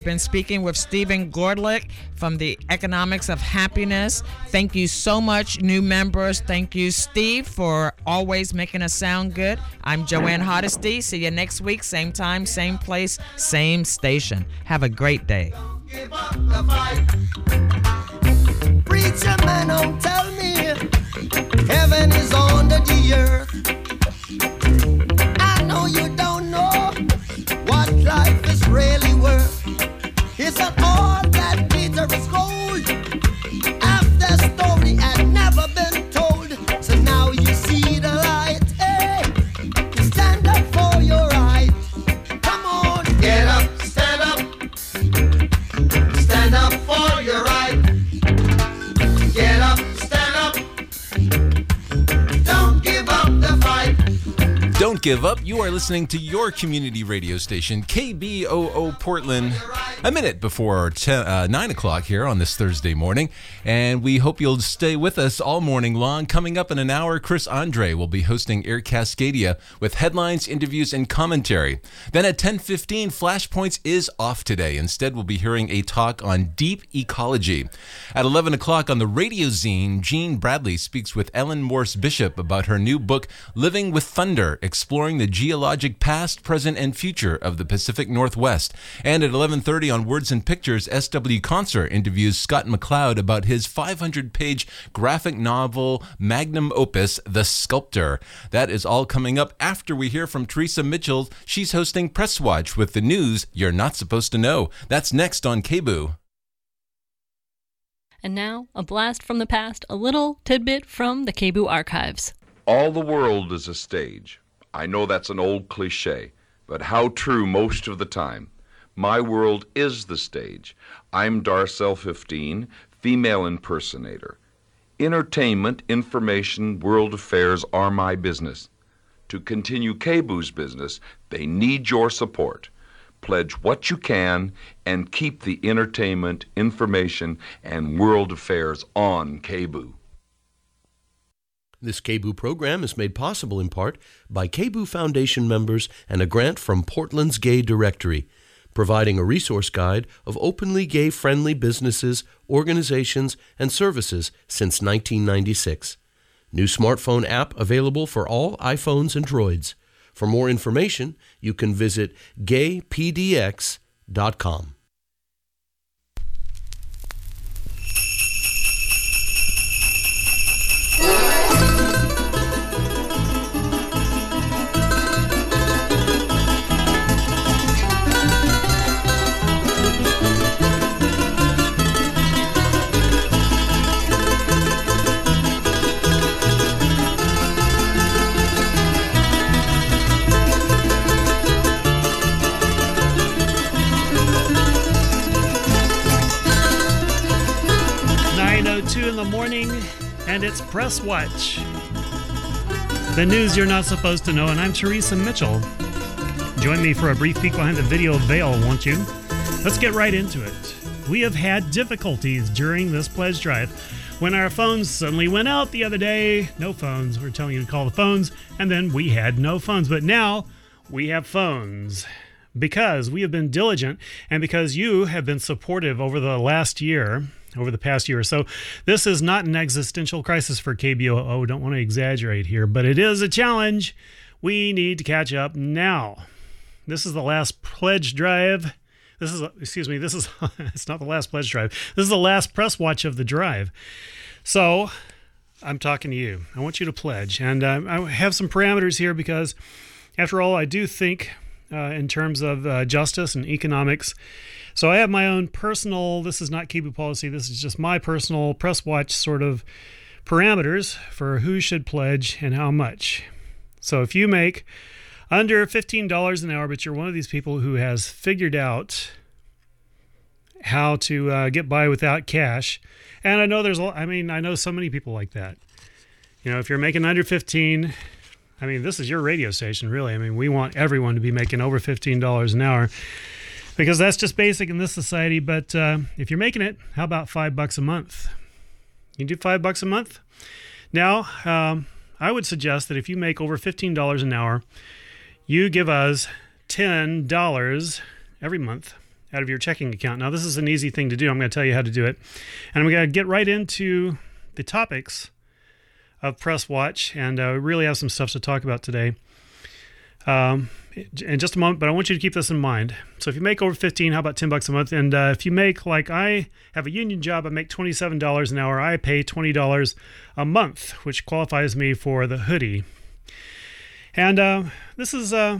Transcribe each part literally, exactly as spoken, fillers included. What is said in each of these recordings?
Been speaking with Stephen Gordlick from the Economics of Happiness. Thank you so much, new members. Thank you, Steve, for always making us sound good. I'm Joanne Hardesty. See you next week, same time, same place, same station. Have a great day. Don't give up the fight. Preacher man, don't tell me heaven is under the earth. I know you don't know what life is really worth. It's not all that glitter is gold. Half the story had never been told. So now you see the light. Hey, you stand up for your right. Come on, get up, stand up. Stand up for your right. Get up, stand up. Don't give up the fight. Don't give up. You are listening to your community radio station, K B O O Portland, a minute before ten, uh, nine o'clock here on this Thursday morning. And we hope you'll stay with us all morning long. Coming up in an hour, Chris Andre will be hosting Air Cascadia with headlines, interviews, and commentary. Then at ten fifteen, Flashpoints is off today. Instead, we'll be hearing a talk on deep ecology. At eleven o'clock on the Radio Zine, Jean Bradley speaks with Ellen Morse Bishop about her new book, Living with Thunder, exploring the geologic past, present, and future of the Pacific Northwest. And at eleven thirty on Words and Pictures, S W Concert interviews Scott McLeod about his five hundred page graphic novel magnum opus, The Sculptor. That is all coming up after we hear from Teresa Mitchell. She's hosting Press Watch with the news you're not supposed to know. That's next on K B O O. And now, a blast from the past, a little tidbit from the K B O O archives. All the world is a stage. I know that's an old cliche, but how true most of the time. My world is the stage. I'm Darcel fifteen, female impersonator. Entertainment, information, world affairs are my business. To continue K B O O's business, they need your support. Pledge what you can and keep the entertainment, information, and world affairs on K B O O. This K B O O program is made possible in part by K B O O Foundation members and a grant from Portland's Gay Directory, providing a resource guide of openly gay-friendly businesses, organizations, and services since nineteen ninety-six. New smartphone app available for all iPhones and Droids. For more information, you can visit gay p d x dot com. two in the morning, and it's Press Watch. The news you're not supposed to know, and I'm Teresa Mitchell. Join me for a brief peek behind the video veil, won't you? Let's get right into it. We have had difficulties during this pledge drive. When our phones suddenly went out the other day, no phones. We're telling you to call the phones, and then we had no phones. But now we have phones because we have been diligent and because you have been supportive over the last year. Over the past year or so. This is not an existential crisis for K B O O. Don't want to exaggerate here, but it is a challenge. We need to catch up now. This is the last pledge drive. This is, excuse me, this is, it's not the last pledge drive. This is the last Press Watch of the drive. So I'm talking to you. I want you to pledge. And uh, I have some parameters here because, after all, I do think uh, in terms of uh, justice and economics. So I have my own personal, this is not K B O O policy, this is just my personal Press Watch sort of parameters for who should pledge and how much. So if you make under fifteen dollars an hour, but you're one of these people who has figured out how to uh, get by without cash, and I know there's, I mean, I know so many people like that. You know, if you're making under fifteen, I mean, this is your radio station, really. I mean, we want everyone to be making over fifteen dollars an hour. Because that's just basic in this society. But uh, if you're making it, how about five bucks a month? You do five bucks a month? Now, um, I would suggest that if you make over fifteen dollars an hour, you give us ten dollars every month. out of your checking account. Now, this is an easy thing to do. I'm going to tell you how to do it. And I'm going to get right into the topics of Press Watch, and uh, we really have some stuff to talk about today. Um, in just a moment, but I want you to keep this in mind. So if you make over fifteen, how about ten bucks a month? And uh, if you make, like I have a union job, I make twenty-seven dollars an hour. I pay twenty dollars a month, which qualifies me for the hoodie. And uh, this is uh,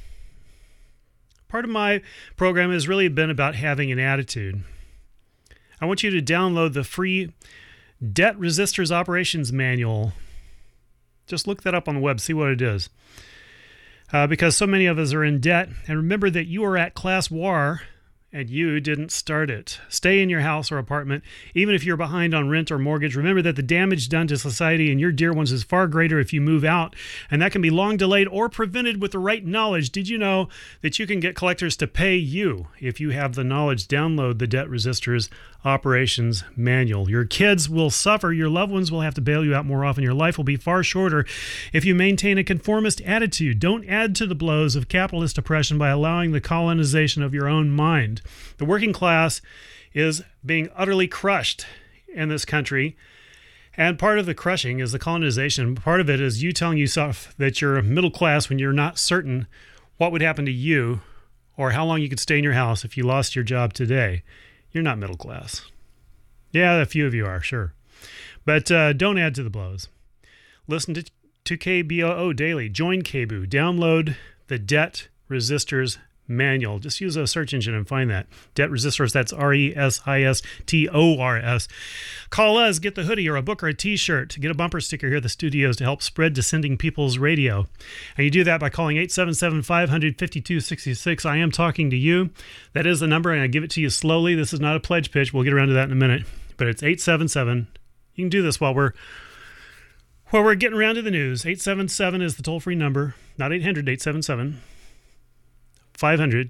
part of my program has really been about having an attitude. I want you to download the free Debt Resisters Operations Manual. Just look that up on the web, see what it is. Uh, because so many of us are in debt. And remember that you are at class war and you didn't start it. Stay in your house or apartment, even if you're behind on rent or mortgage. Remember that the damage done to society and your dear ones is far greater if you move out, and that can be long delayed or prevented with the right knowledge. Did you know that you can get collectors to pay you if you have the knowledge? Download the Debt Resisters Operations Manual. Your kids will suffer. Your loved ones will have to bail you out more often. Your life will be far shorter if you maintain a conformist attitude. Don't add to the blows of capitalist oppression by allowing the colonization of your own mind. The working class is being utterly crushed in this country, and part of the crushing is the colonization. Part of it is you telling yourself that you're middle class when you're not certain what would happen to you or how long you could stay in your house if you lost your job today. You're not middle class. Yeah, a few of you are, sure. But uh, don't add to the blows. Listen to, to K B O O daily. Join K B O O. Download the Debt Resisters Manual. Just use a search engine and find that. Debt Resistors, that's R E S I S T O R S. Call us, get the hoodie or a book or a t-shirt. Get a bumper sticker here at the studios to help spread Descending People's Radio. And you do that by calling eight seven seven, five hundred, fifty-two sixty-six. I am talking to you. That is the number, and I give it to you slowly. This is not a pledge pitch. We'll get around to that in a minute. But it's eight seven seven. You can do this while we're while we're getting around to the news. eight seven seven is the toll-free number. Not eight hundred, eight seven seven. five hundred,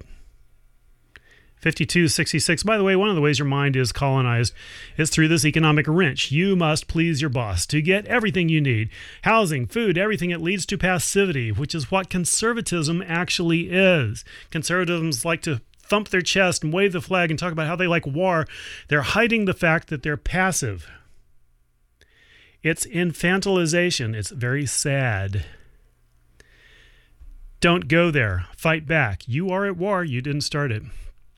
fifty-two sixty-six. By the way, one of the ways your mind is colonized is through this economic wrench. You must please your boss to get everything you need. Housing, food, everything. It leads to passivity, which is what conservatism actually is. Conservatives like to thump their chest and wave the flag and talk about how they like war. They're hiding the fact that they're passive. It's infantilization. It's very sad. Don't go there. Fight back. You are at war. You didn't start it.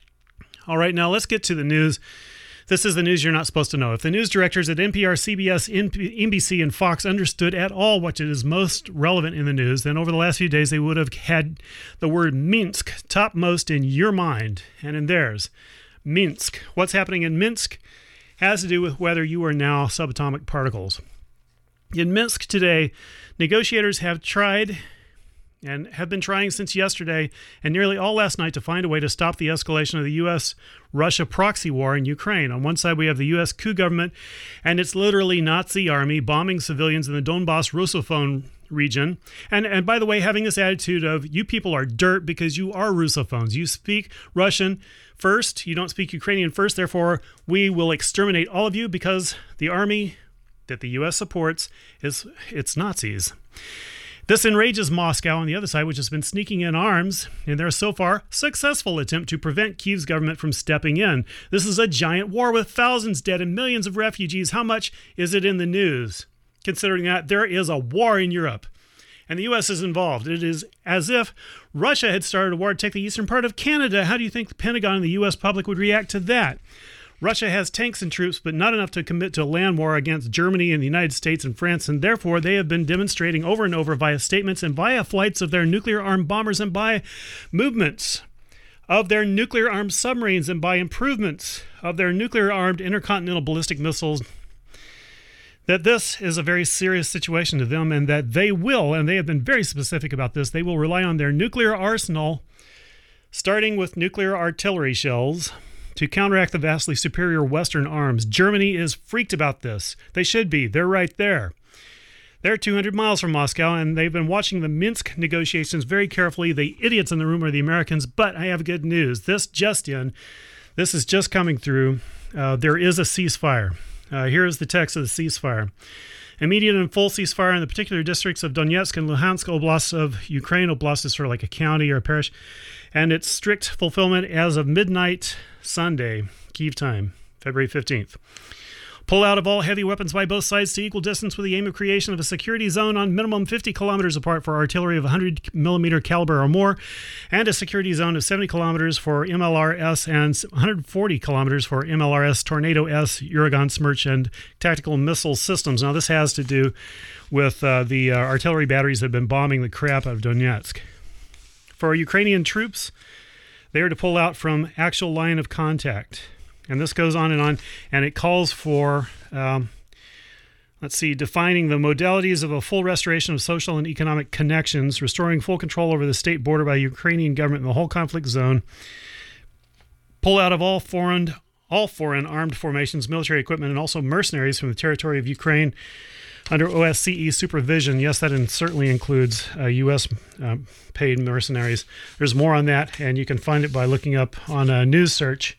All right, now let's get to the news. This is the news you're not supposed to know. If the news directors at N P R, C B S, N B C, and Fox understood at all what is most relevant in the news, then over the last few days they would have had the word Minsk topmost in your mind and in theirs. Minsk. What's happening in Minsk has to do with whether you are now subatomic particles. In Minsk today, negotiators have tried and have been trying since yesterday and nearly all last night to find a way to stop the escalation of the U S Russia proxy war in Ukraine. On one side, we have the U S coup government and its literally Nazi army bombing civilians in the Donbass Russophone region. And, and by the way, having this attitude of you people are dirt because you are Russophones. You speak Russian first. You don't speak Ukrainian first. Therefore, we will exterminate all of you because the army that the U S supports is it's Nazis. This enrages Moscow on the other side, which has been sneaking in arms in their so far successful attempt to prevent Kyiv's government from stepping in. This is a giant war with thousands dead and millions of refugees. How much is it in the news? Considering that there is a war in Europe and the U S is involved. It is as if Russia had started a war to take the eastern part of Canada. How do you think the Pentagon and the U S public would react to that? Russia has tanks and troops, but not enough to commit to a land war against Germany and the United States and France, and therefore they have been demonstrating over and over via statements and via flights of their nuclear-armed bombers and by movements of their nuclear-armed submarines and by improvements of their nuclear-armed intercontinental ballistic missiles that this is a very serious situation to them and that they will, and they have been very specific about this, they will rely on their nuclear arsenal, starting with nuclear artillery shells, to counteract the vastly superior Western arms. Germany is freaked about this. They should be. They're right there. They're two hundred miles from Moscow, and they've been watching the Minsk negotiations very carefully. The idiots in the room are the Americans, but I have good news. This just in. This is just coming through. Uh, there is a ceasefire. Uh, here is the text of the ceasefire. Immediate and full ceasefire in the particular districts of Donetsk and Luhansk Oblasts of Ukraine. Oblast is sort of like a county or a parish. And its strict fulfillment as of midnight Sunday, Kyiv time, February fifteenth. Pull out of all heavy weapons by both sides to equal distance with the aim of creation of a security zone on minimum fifty kilometers apart for artillery of one hundred millimeter caliber or more, and a security zone of seventy kilometers for M L R S and one hundred forty kilometers for M L R S, Tornado S, Uragan, Smerch, and tactical missile systems. Now, this has to do with uh, the uh, artillery batteries that have been bombing the crap out of Donetsk. For Ukrainian troops, they are to pull out from actual line of contact. And this goes on and on, and it calls for, um, let's see, defining the modalities of a full restoration of social and economic connections, restoring full control over the state border by the Ukrainian government in the whole conflict zone, pull out of all foreign, all foreign armed formations, military equipment, and also mercenaries from the territory of Ukraine under O S C E supervision. Yes, that in, certainly includes uh, U S uh, paid mercenaries. There's more on that, and you can find it by looking up on a news search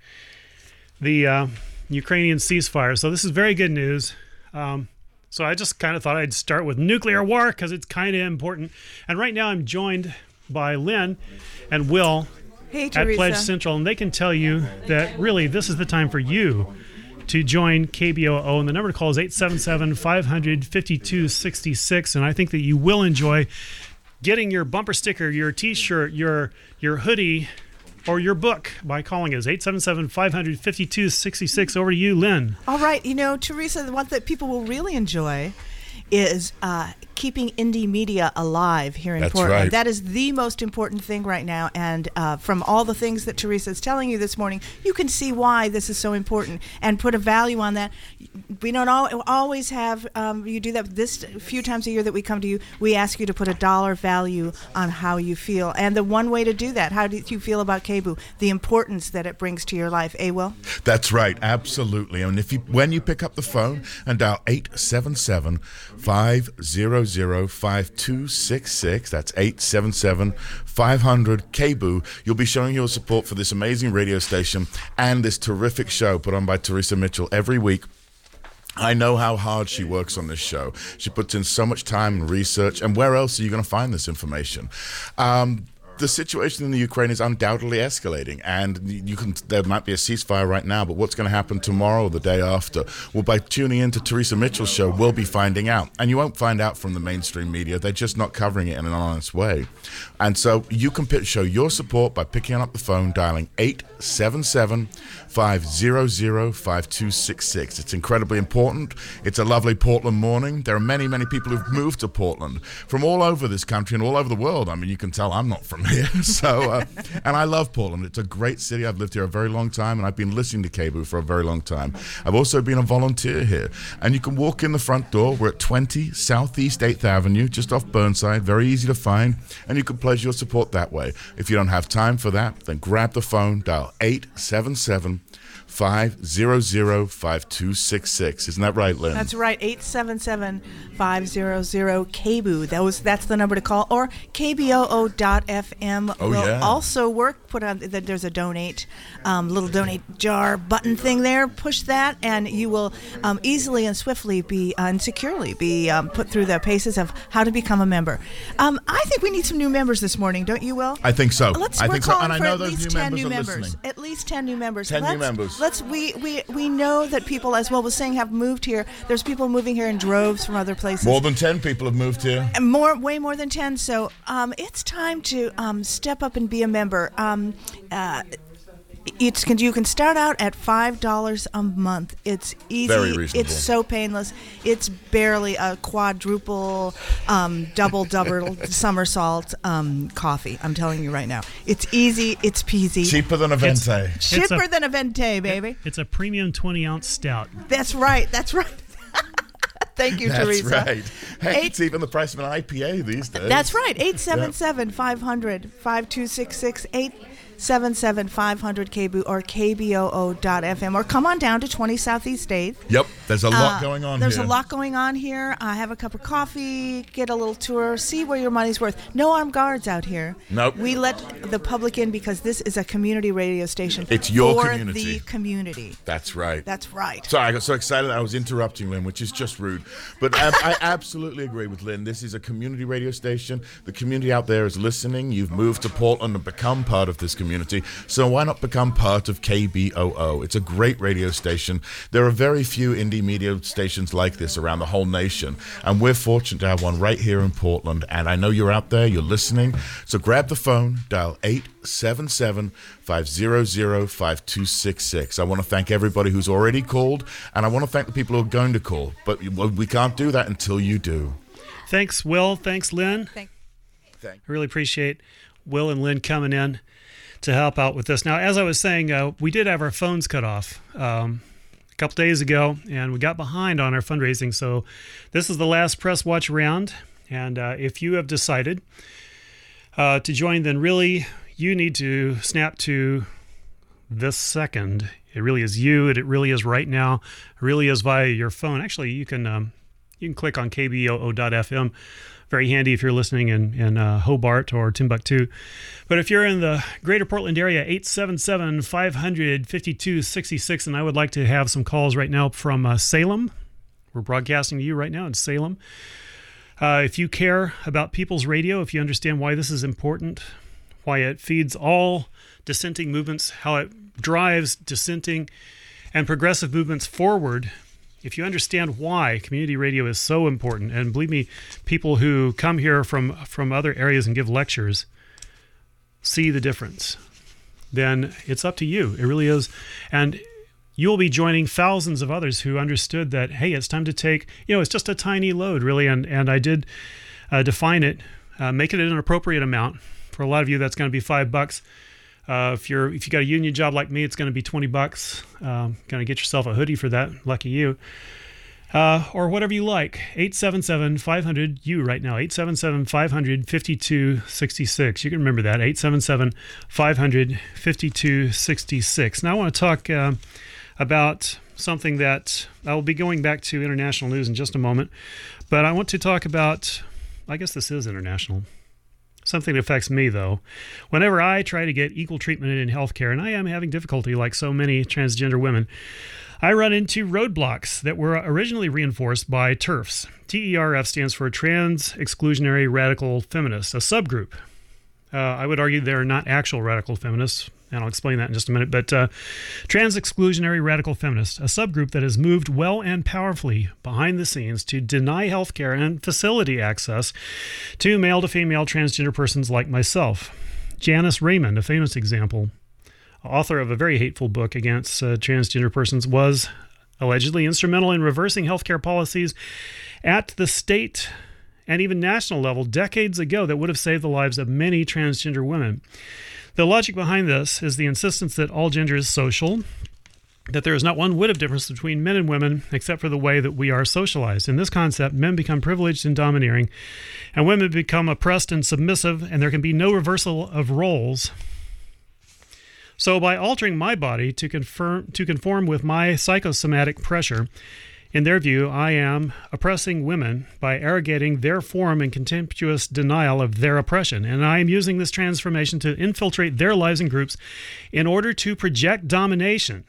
the uh, Ukrainian ceasefire. So this is very good news. Um, so I just kind of thought I'd start with nuclear war because it's kind of important. And right now I'm joined by Lynn and Will hey, at Teresa. Pledge Central, and they can tell you that really this is the time for you to join K B O O, and the number to call is eight seven seven, five hundred, fifty-two sixty-six, and I think that you will enjoy getting your bumper sticker, your t-shirt, your your hoodie, or your book by calling us eight seven seven, five hundred, fifty-two sixty-six. Over to you, Lynn. All right. You know, Teresa, the one that people will really enjoy is uh, keeping indie media alive here in That's Portland. right. That is the most important thing right now. And uh, from all the things that Teresa is telling you this morning, you can see why this is so important and put a value on that. We don't al- always have, um, you do that this few times a year that we come to you, we ask you to put a dollar value on how you feel. And the one way to do that, how do you feel about K B O O? The importance that it brings to your life. Eh, Will? That's right, absolutely. And if you, when you pick up the phone and dial eight seven seven, five hundred, five two six six, that's eight seven seven, five hundred, K B O O, you'll be showing your support for this amazing radio station and this terrific show put on by Teresa Mitchell every week. I know how hard she works on this show. She puts in so much time and research, and where else are you going to find this information? Um... The situation in the Ukraine is undoubtedly escalating, and you can. There might be a ceasefire right now, but what's going to happen tomorrow or the day after? Well, by tuning into Teresa Mitchell's show, we'll be finding out. And you won't find out from the mainstream media. They're just not covering it in an honest way. And so you can p- show your support by picking up the phone, dialing eight seven seven, five hundred, five two six six. It's incredibly important. It's a lovely Portland morning. There are many, many people who've moved to Portland from all over this country and all over the world. I mean, you can tell I'm not from here. So, uh, and I love Portland. It's a great city. I've lived here a very long time, and I've been listening to K B O O for a very long time. I've also been a volunteer here. And you can walk in the front door. We're at twenty Southeast eighth Avenue, just off Burnside. Very easy to find. And you can pledge your support that way. If you don't have time for that, then grab the phone, dial eight seven seven, five hundred, five two six six. Isn't that right, Lynn? That's right, eight seven seven, five hundred, K B O O. That was, that's the number to call, or K B O O dot F M Oh, will yeah. also work. Put on that. There's a donate, um, little donate jar button thing there. Push that, and you will um, easily and swiftly be uh, and securely be um, put through the paces of how to become a member. Um, I think we need some new members this morning, don't you, Will? I think so. Let's, I we're think so. calling And I for know at those least new ten members new are members. listening. At least ten new members. ten new let's, members. Let's we, we we know that people, as Will was saying, have moved here. There's people moving here in droves from other places. More than ten people have moved here. And more, way more than ten. So um, it's time to um, step up and be a member. Um, uh, it's you can start out at five dollars a month. It's easy. Very reasonable. It's so painless. It's barely a quadruple, um, double, double somersault um, coffee. I'm telling you right now. It's easy. It's peasy. Cheaper than a Vente. Cheaper a- than a Vente, baby. It's a premium twenty ounce stout. That's right. That's right. Thank you, That's Teresa. right. Heck, Eight- it's even the price of an I P A these days. That's right. eight seven seven, five hundred, five two six six, eight seven seven five hundred K B O or K B O O dot F M, or come on down to twenty Southeast eighth. Yep, there's a lot Uh, going on There's here. a lot going on here. Uh, have a cup of coffee, get a little tour, see where your money's worth. No armed guards out here. Nope. We let the public in because this is a community radio station. It's your for community. the community. That's right. That's right. Sorry, I got so excited I was interrupting Lynn, which is just rude. But I, I absolutely agree with Lynn. This is a community radio station. The community out there is listening. You've moved to Portland and become part of this community. So why not become part of K B O O? It's a great radio station. There are very few indie media stations like this around the whole nation. And we're fortunate to have one right here in Portland. And I know you're out there, you're listening. So grab the phone, dial eight seven seven, five hundred, five two six six. I want to thank everybody who's already called, and I want to thank the people who are going to call. But we can't do that until you do. Thanks, Will. Thanks, Lynn. Thank- Thank- I really appreciate Will and Lynn coming in to help out with this. Now, as I was saying, uh, we did have our phones cut off um, a couple days ago, and we got behind on our fundraising. So this is the last Press Watch round. And uh, if you have decided uh, to join, then really you need to snap to this second. It really is you. It, it really is right now. It really is via your phone. Actually, you can um, you can click on K B O O dot F M. Very handy if you're listening in, in uh, Hobart or Timbuktu. But if you're in the greater Portland area, eight seven seven, five hundred, fifty-two sixty-six. And I would like to have some calls right now from uh, Salem. We're broadcasting to you right now in Salem. Uh, if you care about People's Radio, if you understand why this is important, why it feeds all dissenting movements, how it drives dissenting and progressive movements forward, if you understand why community radio is so important, and believe me, people who come here from, from other areas and give lectures see the difference, then it's up to you. It really is. And you'll be joining thousands of others who understood that, hey, it's time to take, you know, it's just a tiny load, really. And, and I did uh, define it, uh, make it an appropriate amount. For a lot of you, that's going to be five bucks. Uh, if you're if you got a union job like me, it's going to be twenty bucks. Um, going to get yourself a hoodie for that. Lucky you. Uh, or whatever you like. eight seven seven, five hundred, you right now. eight seven seven, five hundred, fifty-two sixty-six. You can remember that. eight seven seven, five hundred, fifty-two sixty-six. Now I want to talk uh, about something that I will be going back to international news in just a moment. But I want to talk about, I guess this is international. Something that affects me, though. Whenever I try to get equal treatment in healthcare, and I am having difficulty like so many transgender women, I run into roadblocks that were originally reinforced by TERFs. T E R F stands for Trans Exclusionary Radical Feminists, a subgroup. Uh, I would argue they're not actual radical feminists, and I'll explain that in just a minute, but uh, Trans Exclusionary Radical Feminists, a subgroup that has moved well and powerfully behind the scenes to deny healthcare and facility access to male to female transgender persons like myself. Janice Raymond, a famous example, author of a very hateful book against uh, transgender persons, was allegedly instrumental in reversing healthcare policies at the state and even national level decades ago that would have saved the lives of many transgender women. The logic behind this is the insistence that all gender is social, that there is not one whit of difference between men and women except for the way that we are socialized. In this concept, men become privileged and domineering, and women become oppressed and submissive, and there can be no reversal of roles. So by altering my body to confirm, to conform with my psychosomatic pressure, in their view, I am oppressing women by arrogating their form and contemptuous denial of their oppression. And I am using this transformation to infiltrate their lives and groups in order to project domination.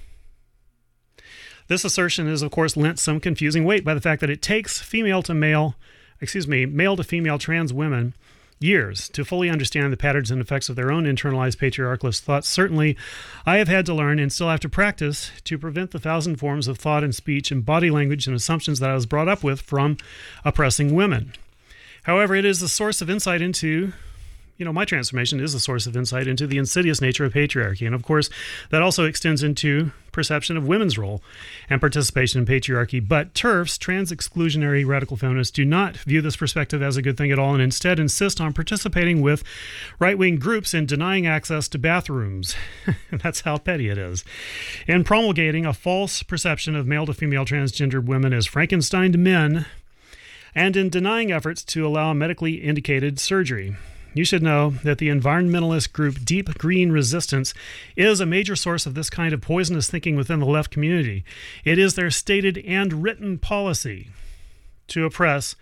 This assertion is, of course, lent some confusing weight by the fact that it takes female to male, excuse me, male to female trans women years to fully understand the patterns and effects of their own internalized patriarchalist thoughts. Certainly, I have had to learn and still have to practice to prevent the thousand forms of thought and speech and body language and assumptions that I was brought up with from oppressing women. However, it is a source of insight into, you know, my transformation is a source of insight into the insidious nature of patriarchy. And of course, that also extends into perception of women's role and participation in patriarchy. But TERFs, trans exclusionary radical feminists, do not view this perspective as a good thing at all and instead insist on participating with right-wing groups in denying access to bathrooms. That's how petty it is. In promulgating a false perception of male to female transgendered women as Frankenstein men, and in denying efforts to allow medically indicated surgery. you should know that the environmentalist group Deep Green Resistance is a major source of this kind of poisonous thinking within the left community. It is their stated and written policy to oppress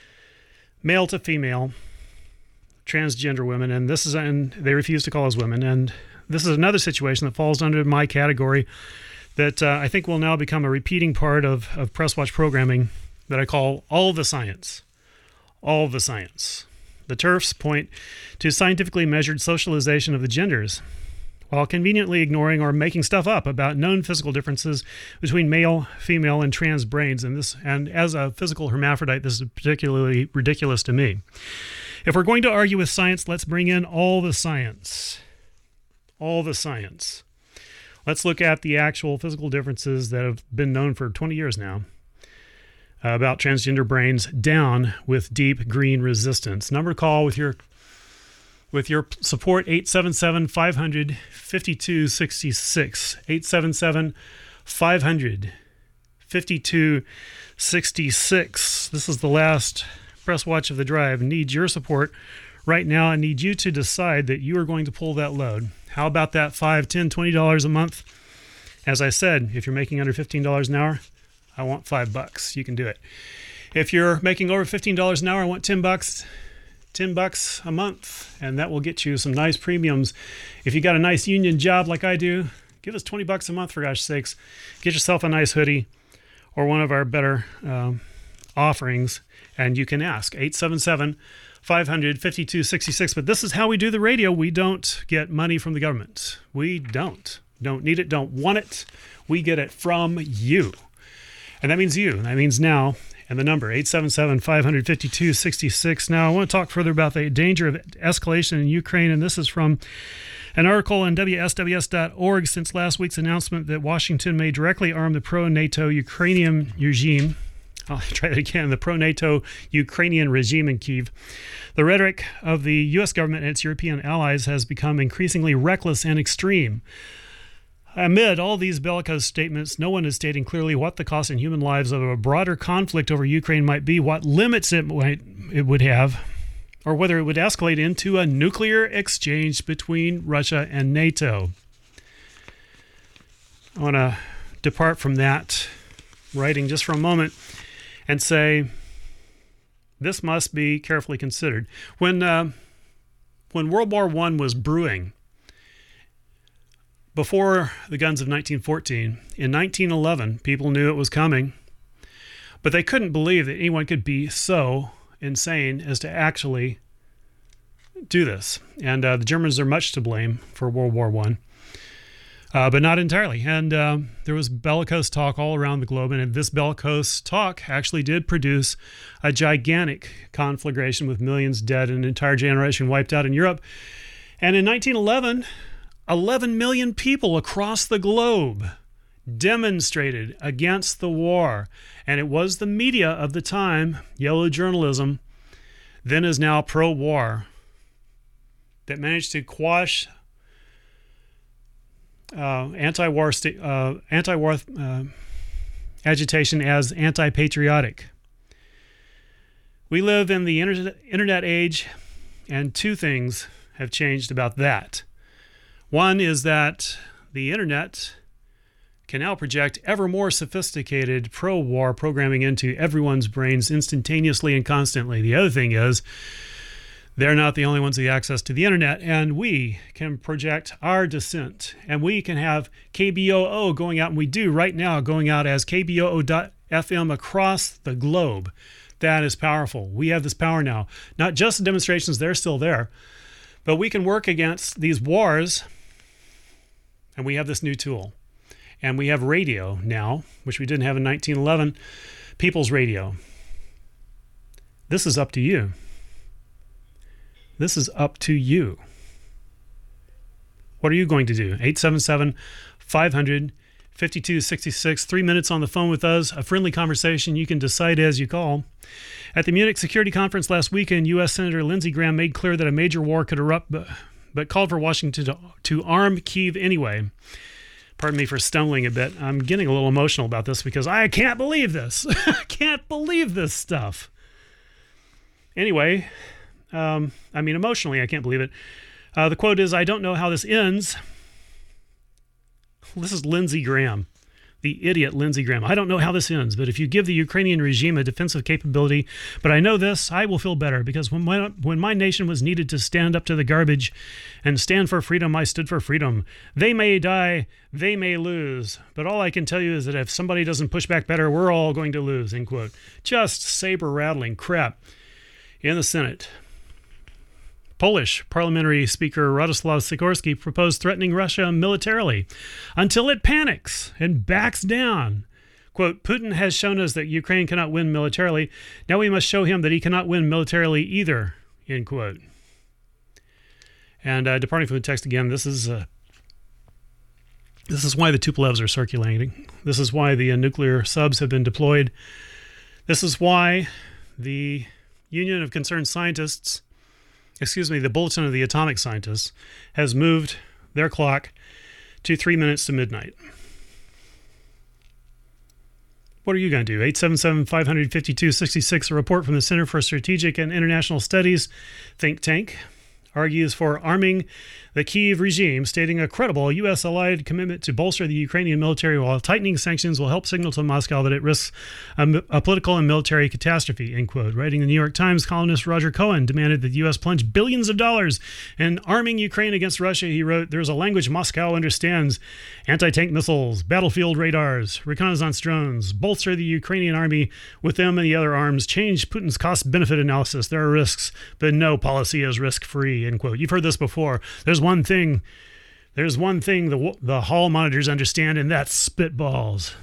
male to female, transgender women, and this is, and they refuse to call us women. And this is another situation that falls under my category that uh, I think will now become a repeating part of, of Press Watch programming that I call all the science. All the science. The TERFs point to scientifically measured socialization of the genders, while conveniently ignoring or making stuff up about known physical differences between male, female, and trans brains. And this, and as a physical hermaphrodite, this is particularly ridiculous to me. If we're going to argue with science, let's bring in all the science. All the science. Let's look at the actual physical differences that have been known for twenty years now uh, about transgender brains, down with Deep Green Resistance. Number to call with your with your support, eight seven seven, five hundred, fifty-two sixty-six. eight seven seven, five hundred, fifty-two sixty-six. This is the last Press Watch of the Drive. I need your support right now. I need you to decide that you are going to pull that load. How about that five dollars, ten dollars, twenty dollars a month? As I said, if you're making under fifteen dollars an hour, I want five bucks. You can do it. If you're making over fifteen dollars an hour, I want ten bucks. ten bucks a month, and that will get you some nice premiums. If you got a nice union job like I do, give us twenty bucks a month, for gosh sakes. Get yourself a nice hoodie or one of our better um, offerings, and you can ask. eight seven seven, five hundred, fifty-two sixty-six. But this is how we do the radio. We don't get money from the government. We don't. Don't need it, don't want it. We get it from you. And that means you. That means now. And the number, eight seven seven, five hundred, fifty-two sixty-six. Now, I want to talk further about the danger of escalation in Ukraine, and this is from an article on W S W S dot org since last week's announcement that Washington may directly arm the pro-NATO Ukrainian regime. I'll try that again, the pro-NATO Ukrainian regime in Kyiv. The rhetoric of the U S government and its European allies has become increasingly reckless and extreme. Amid all these bellicose statements, no one is stating clearly what the cost in human lives of a broader conflict over Ukraine might be, what limits it might it would have, or whether it would escalate into a nuclear exchange between Russia and NATO. I want to depart from that writing just for a moment and say this must be carefully considered. When uh, when World War One was brewing, before the guns of nineteen fourteen, in nineteen eleven, people knew it was coming, but they couldn't believe that anyone could be so insane as to actually do this. And uh, the Germans are much to blame for World War One, uh, but not entirely. And uh, there was bellicose talk all around the globe, and this bellicose talk actually did produce a gigantic conflagration with millions dead and an entire generation wiped out in Europe. And in nineteen eleven, eleven million people across the globe demonstrated against the war. And it was the media of the time, yellow journalism, then is now pro-war, that managed to quash uh, anti-war, sta- uh, anti-war uh, agitation as anti-patriotic. We live in the inter- internet age, and two things have changed about that. One is that the internet can now project ever more sophisticated pro-war programming into everyone's brains instantaneously and constantly. The other thing is they're not the only ones with access to the internet, and we can project our dissent. And we can have K B O O going out, and we do right now, going out as K B O O dot F M across the globe. That is powerful. We have this power now. Not just the demonstrations, they're still there, but we can work against these wars. And we have this new tool. And we have radio now, which we didn't have in nineteen eleven, People's Radio. This is up to you. This is up to you. What are you going to do? eight seven seven, five hundred, fifty-two sixty-six. Three minutes on the phone with us. A friendly conversation. You can decide as you call. At the Munich Security Conference last weekend, U S Senator Lindsey Graham made clear that a major war could erupt, but but called for Washington to, to arm Kyiv anyway. Pardon me for stumbling a bit. I'm getting a little emotional about this because I can't believe this. I can't believe this stuff. Anyway, Um, I mean, emotionally, I can't believe it. Uh, the quote is, "I don't know how this ends." This is Lindsey Graham, the idiot Lindsey Graham. "I don't know how this ends, but if you give the Ukrainian regime a defensive capability, but I know this, I will feel better, because when my, when my nation was needed to stand up to the garbage and stand for freedom, I stood for freedom. They may die, they may lose, but all I can tell you is that if somebody doesn't push back better, we're all going to lose," end quote. Just saber-rattling crap in the Senate. Polish Parliamentary Speaker Radoslaw Sikorski proposed threatening Russia militarily until it panics and backs down. Quote, "Putin has shown us that Ukraine cannot win militarily. Now we must show him that he cannot win militarily either," end quote. And uh, departing from the text again, this is uh, this is why the Tupolevs are circulating. This is why the uh, nuclear subs have been deployed. This is why the Union of Concerned Scientists, excuse me, the Bulletin of the Atomic Scientists, has moved their clock to three minutes to midnight. What are you going to do? eight seven seven, five hundred, fifty-two sixty-six, a report from the Center for Strategic and International Studies think tank, argues for arming the Kyiv regime, stating a credible U S allied commitment to bolster the Ukrainian military while tightening sanctions will help signal to Moscow that it risks a, a political and military catastrophe, end quote. Writing the New York Times, columnist Roger Cohen demanded that the U S plunge billions of dollars in arming Ukraine against Russia. He wrote, "There's a language Moscow understands: anti-tank missiles, battlefield radars, reconnaissance drones. Bolster the Ukrainian army with them and the other arms. Change Putin's cost-benefit analysis. There are risks, but no policy is risk-free," end quote. You've heard this before. There's one thing, there's one thing the the hall monitors understand, and that's spitballs.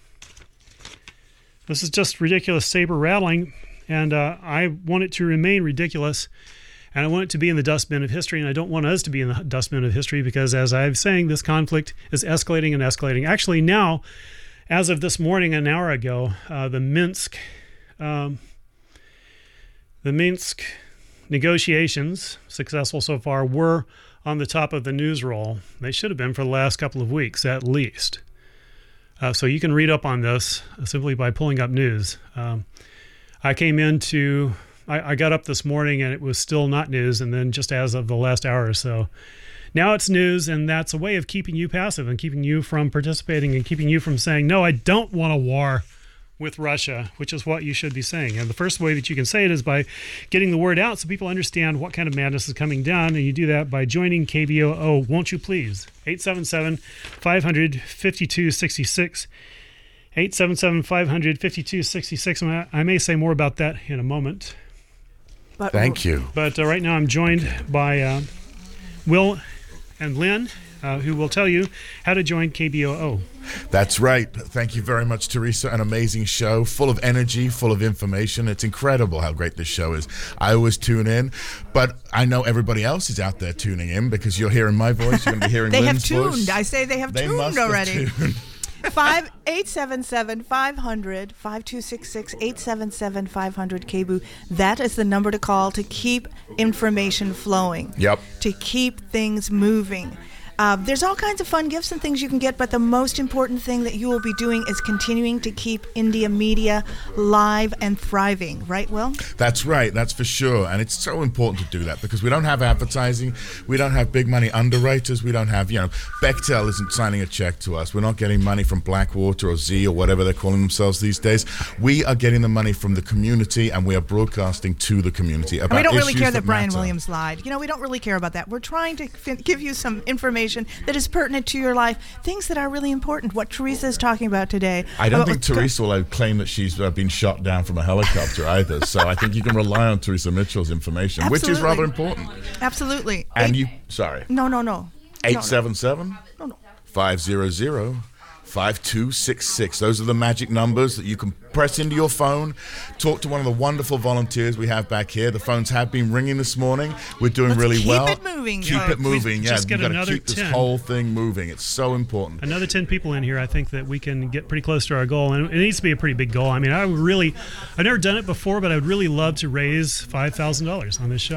This is just ridiculous saber rattling, and uh, I want it to remain ridiculous, and I want it to be in the dustbin of history, and I don't want us to be in the dustbin of history, because as I'm saying, this conflict is escalating and escalating. Actually, now, as of this morning, an hour ago, uh, the Minsk, um, the Minsk negotiations, successful so far, were on the top of the news roll. They should have been for the last couple of weeks at least. Uh, so you can read up on this simply by pulling up news. Um, I came into, I, I got up this morning and it was still not news, and then just as of the last hour or so, now it's news, and that's a way of keeping you passive and keeping you from participating and keeping you from saying, no, I don't want a war with Russia, which is what you should be saying. And the first way that you can say it is by getting the word out so people understand what kind of madness is coming down, and you do that by joining K B O O, won't you please? eight seven seven, five hundred, fifty-two sixty-six. eight seven seven, five hundred, fifty-two sixty-six. And I may say more about that in a moment. But, Thank you. But uh, right now I'm joined by uh, Will and Lynn, uh, who will tell you how to join K B O O. That's right. Thank you very much, Teresa. An amazing show, full of energy, full of information. It's incredible how great this show is. I always tune in, but I know everybody else is out there tuning in, because you're hearing my voice. You're going to be hearing they Lynn's have tuned. voice. I say they have They tuned must have already. tuned. Five eight seven seven five hundred five two six six eight seven seven five hundred K B O O. That is the number to call to keep information flowing. Yep. To keep things moving. Uh, there's all kinds of fun gifts and things you can get, but the most important thing that you will be doing is continuing to keep India media live and thriving. Right, Will? That's right. That's for sure. And it's so important to do that, because we don't have advertising. We don't have big money underwriters. We don't have, you know, Bechtel isn't signing a check to us. We're not getting money from Blackwater or Z or whatever they're calling themselves these days. We are getting the money from the community, and we are broadcasting to the community about And we don't really issues care that, that Brian matter. Williams lied. You know, we don't really care about that. We're trying to f- give you some information that is pertinent to your life, things that are really important. What Teresa is talking about today. I don't about think Teresa will claim that she's uh, been shot down from a helicopter either. So I think you can rely on Teresa Mitchell's information, Absolutely. which is rather important. Absolutely. And Eight, you, sorry, No, no, no. eight seven seven, No, no. five hundred, five two six six. Those are the magic numbers that you can press into your phone. Talk to one of the wonderful volunteers we have back here. The phones have been ringing this morning. We're doing Let's really keep well. it moving, Keep Joe. it moving. We Yeah, just we've get got to another keep this ten. whole thing moving. It's so important. Another ten people in here, I think that we can get pretty close to our goal. And it needs to be a pretty big goal. I mean, I would really, I've never done it before, but I would really love to raise five thousand dollars on this show.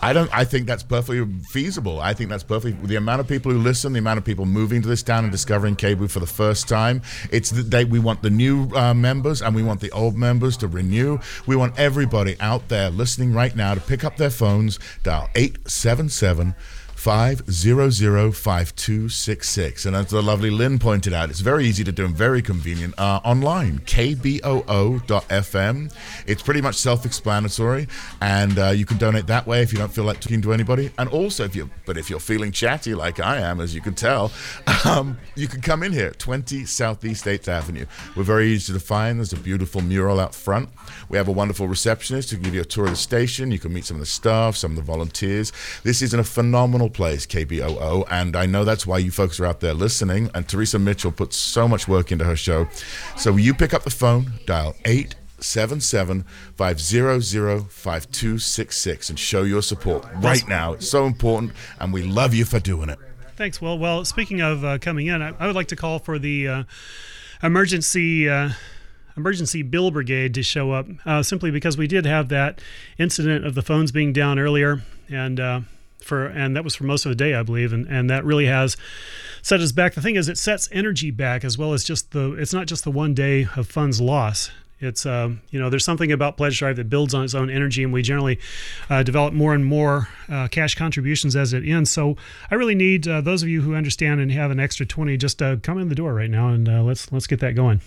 I don't. I think that's perfectly feasible. I think that's perfectly. The amount of people who listen, the amount of people moving to this town and discovering K B O O for the first time. It's the day we want the new uh, members and we want the old members to renew. We want everybody out there listening right now to pick up their phones, dial eight seven seven, five zero zero, five two six six. And as the lovely Lynn pointed out, it's very easy to do and very convenient uh, online, K B O O dot F M. It's pretty much self-explanatory, and uh, you can donate that way if you don't feel like talking to anybody. And also, if you but if you're feeling chatty like I am, as you can tell, um, you can come in here, twenty Southeast eighth Avenue. We're very easy to find. There's a beautiful mural out front. We have a wonderful receptionist who can give you a tour of the station. You can meet some of the staff, some of the volunteers. This is in a phenomenal place, K B O O, and I know that's why you folks are out there listening. And Teresa Mitchell puts so much work into her show. So you pick up the phone, dial eight seven seven, five zero zero, five two six six, and show your support right now. It's so important, and we love you for doing it. Thanks, Will. Well, speaking of uh, coming in, I, I would like to call for the uh, emergency uh, emergency bill brigade to show up, uh, simply because we did have that incident of the phones being down earlier, and uh, for and that was for most of the day, I believe, and, and that really has set us back. The thing is, it sets energy back, as well as just the. It's not just the one day of funds loss. It's, uh, you know, there's something about Pledge Drive that builds on its own energy, and we generally uh, develop more and more uh, cash contributions as it ends. So I really need uh, those of you who understand and have an extra twenty, just uh, come in the door right now, and uh, let's let's get that going.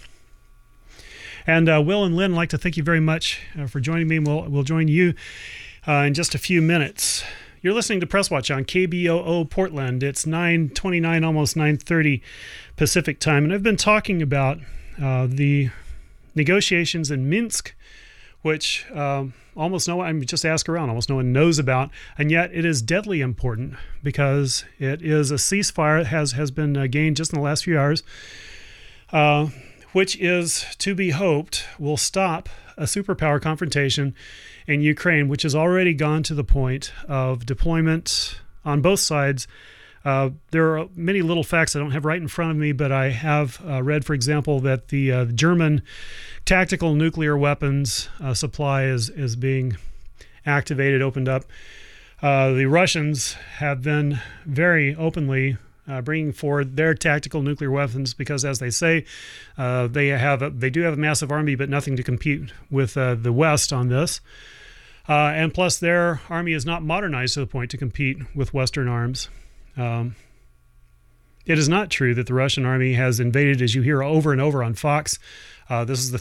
And uh, Will and Lynn, I'd like to thank you very much uh, for joining me. We'll, we'll join you uh, in just a few minutes. You're listening to Press Watch on K B O O Portland. It's nine twenty-nine, almost nine thirty Pacific time, and I've been talking about uh, the negotiations in Minsk, which um, almost no one, I mean, just ask around, almost no one knows about, and yet it is deadly important because it is a ceasefire that has, has been uh, gained just in the last few hours, uh, which is to be hoped will stop a superpower confrontation in Ukraine, which has already gone to the point of deployment on both sides. Uh, there are many little facts I don't have right in front of me, but I have uh, read, for example, that the uh, German tactical nuclear weapons uh, supply is, is being activated, opened up. Uh, the Russians have been very openly uh, bringing forward their tactical nuclear weapons because, as they say, uh, they have a, they do have a massive army, but nothing to compete with uh, the West on this. Uh, and plus, their army is not modernized to the point to compete with Western arms. Um, it is not true that the Russian army has invaded, as you hear over and over on Fox. Uh, this is the